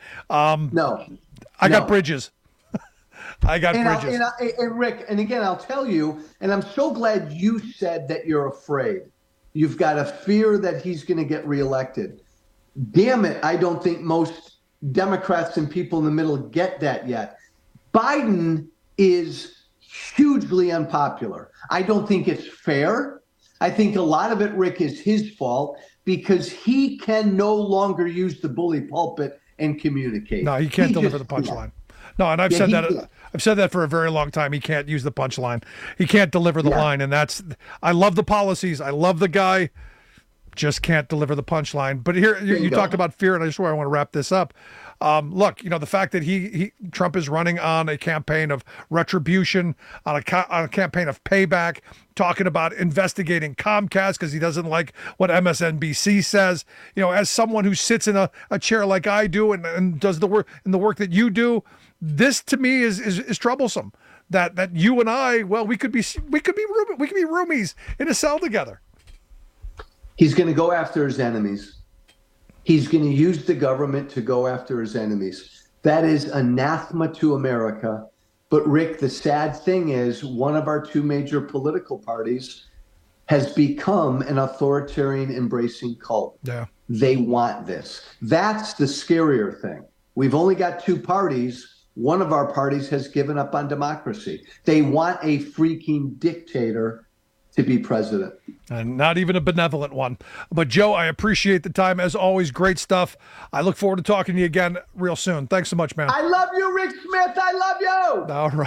I got bridges. I got bridges. And Rick, and again, I'll tell you, and I'm so glad you said that you're afraid. You've got a fear that he's going to get reelected. Damn it, I don't think most Democrats and people in the middle get that yet. Biden is hugely unpopular. I don't think it's fair. I think a lot of it, Rick, is his fault because he can no longer use the bully pulpit and communicate. No, he can't deliver the punchline. No, and I've said that. I've said that for a very long time. He can't use the punchline. He can't deliver the line, and that's. I love the policies. I love the guy. Just can't deliver the punchline. But here you talked about fear, and I want to wrap this up. Look, the fact that Trump is running on a campaign of retribution, on a campaign of payback, talking about investigating Comcast because he doesn't like what MSNBC says. As someone who sits in a chair like I do and does the work that you do, this to me is troublesome. That you and I, we could be roomies in a cell together. He's going to go after his enemies. He's going to use the government to go after his enemies. That is anathema to America. But Rick, the sad thing is one of our two major political parties has become an authoritarian embracing cult. Yeah. They want this. That's the scarier thing. We've only got two parties. One of our parties has given up on democracy. They want a freaking dictator to be president. And not even a benevolent one. But Joe, I appreciate the time. As always, great stuff. I look forward to talking to you again real soon. Thanks so much, man. I love you, Rick Smith. I love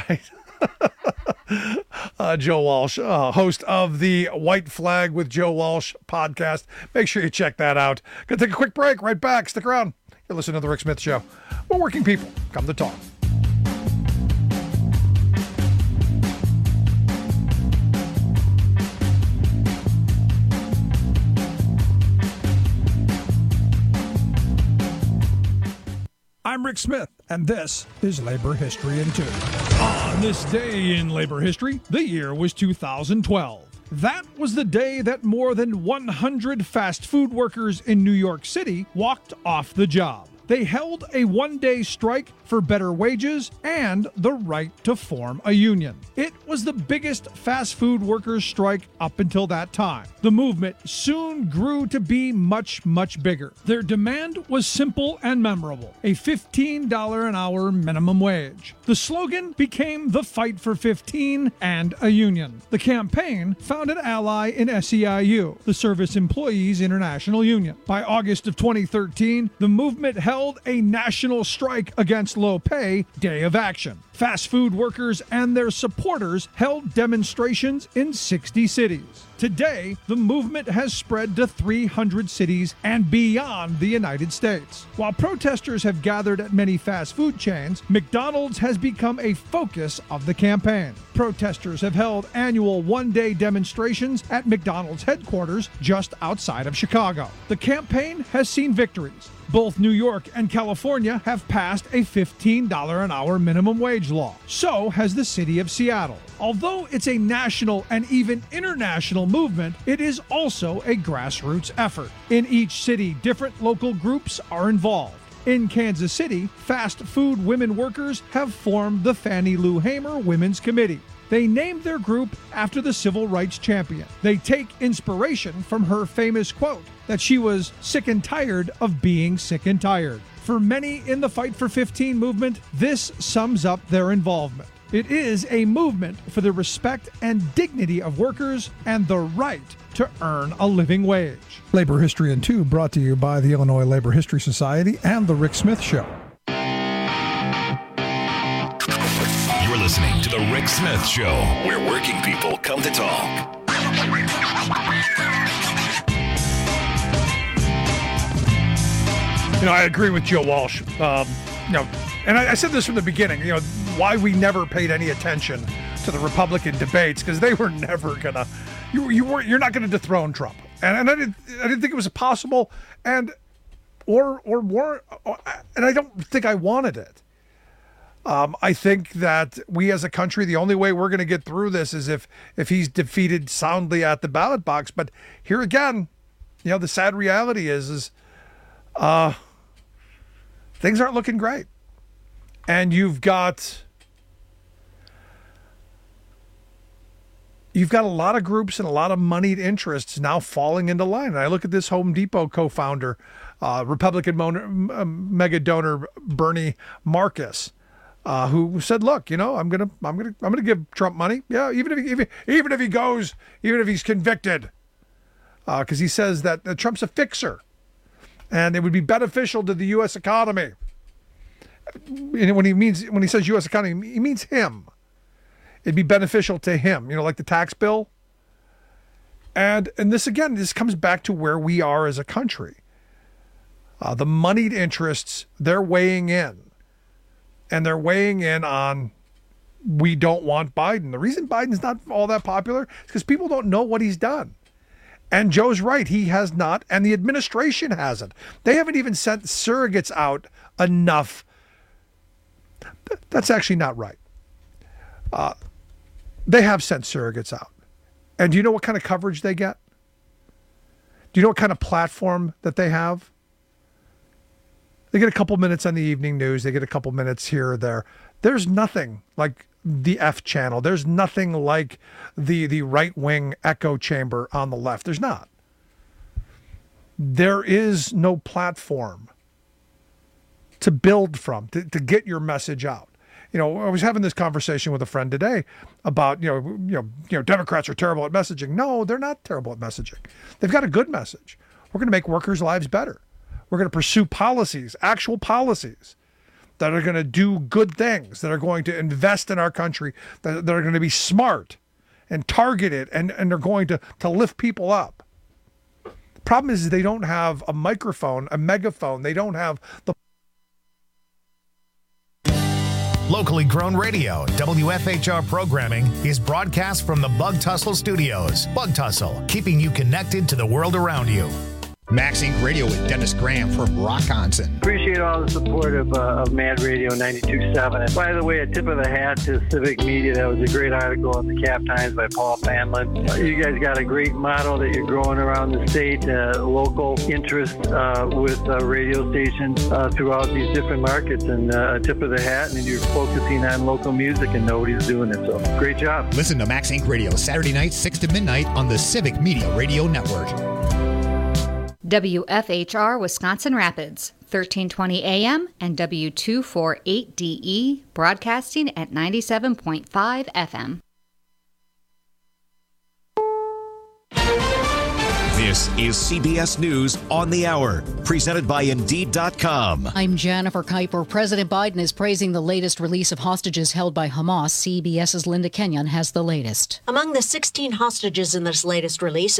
you. All right. Joe Walsh, host of the White Flag with Joe Walsh podcast. Make sure you check that out. Gonna take a quick break. Right back. Stick around. You're listening to The Rick Smith Show. We're working people. Come to talk. I'm Rick Smith, and this is Labor History in 2. On this day in labor history, the year was 2012. That was the day that more than 100 fast food workers in New York City walked off the job. They held a one-day strike for better wages and the right to form a union. It was the biggest fast food workers' strike up until that time. The movement soon grew to be much, much bigger. Their demand was simple and memorable: a $15 an hour minimum wage. The slogan became the Fight for 15 and a union. The campaign found an ally in SEIU, the Service Employees International Union. By August of 2013, the movement held a national strike against low pay day of action. Fast food workers and their supporters held demonstrations in 60 cities. Today, the movement has spread to 300 cities and beyond the United States. While protesters have gathered at many fast food chains, McDonald's has become a focus of the campaign. Protesters have held annual one-day demonstrations at McDonald's headquarters just outside of Chicago. The campaign has seen victories. Both New York and California have passed a $15 an hour minimum wage law. So has the city of Seattle. Although it's a national and even international movement, it is also a grassroots effort. In each city, different local groups are involved. In Kansas City, fast food women workers have formed the Fannie Lou Hamer Women's Committee. They named their group after the civil rights champion. They take inspiration from her famous quote that she was sick and tired of being sick and tired. For many in the Fight for 15 movement, this sums up their involvement. It is a movement for the respect and dignity of workers and the right to earn a living wage. Labor History in 2 brought to you by the Illinois Labor History Society and The Rick Smith Show. You're listening to The Rick Smith Show, where working people come to talk. You know, I agree with Joe Walsh. And I said this from the beginning, why we never paid any attention to the Republican debates, because they were never gonna, you're not gonna dethrone Trump. And I didn't think it was possible, and I don't think I wanted it. I think that we as a country, the only way we're going to get through this is if he's defeated soundly at the ballot box. But here again, the sad reality is things aren't looking great. And you've got a lot of groups and a lot of moneyed interests now falling into line. And I look at this Home Depot co-founder, Republican mega donor Bernie Marcus, who said, "Look, I'm gonna give Trump money. Yeah, even if he's convicted, because he says that Trump's a fixer, and it would be beneficial to the U.S. economy." And when he says U.S. economy, he means him. It'd be beneficial to him, like the tax bill. And this comes back to where we are as a country. The moneyed interests, they're weighing in. And they're weighing in on, we don't want Biden. The reason Biden's not all that popular is because people don't know what he's done. And Joe's right, he has not, and the administration hasn't. They haven't even sent surrogates out enough. That's actually not right. They have sent surrogates out. And do you know what kind of coverage they get? Do you know what kind of platform that they have? They get a couple minutes on the evening news. They get a couple minutes here or there. There's nothing like the F channel. There's nothing like the right-wing echo chamber on the left. There's not. There is no platform to build from, to get your message out. I was having this conversation with a friend today about, Democrats are terrible at messaging. No, they're not terrible at messaging. They've got a good message. We're going to make workers' lives better. We're going to pursue policies, actual policies that are going to do good things, that are going to invest in our country, that are going to be smart and targeted, and they're going to lift people up. The problem is they don't have a microphone, a megaphone. They don't have the Locally grown radio, WFHR programming is broadcast from the Bug Tussle Studios. Bug Tussle, keeping you connected to the world around you. Max Inc. Radio with Dennis Graham from Rockonson. Appreciate all the support of Mad Radio 92.7. And by the way, a tip of the hat to Civic Media. That was a great article in the Cap Times by Paul Fanlin. You guys got a great model that you're growing around the state, local interest with radio stations throughout these different markets. And a tip of the hat, and you're focusing on local music, and nobody's doing it. So great job. Listen to Max Inc. Radio Saturday night, 6 to midnight on the Civic Media Radio Network. WFHR Wisconsin Rapids, 1320 AM and W248DE, broadcasting at 97.5 FM. This is CBS News on the Hour, presented by Indeed.com. I'm Jennifer Kuiper. President Biden is praising the latest release of hostages held by Hamas. CBS's Linda Kenyon has the latest. Among the 16 hostages in this latest release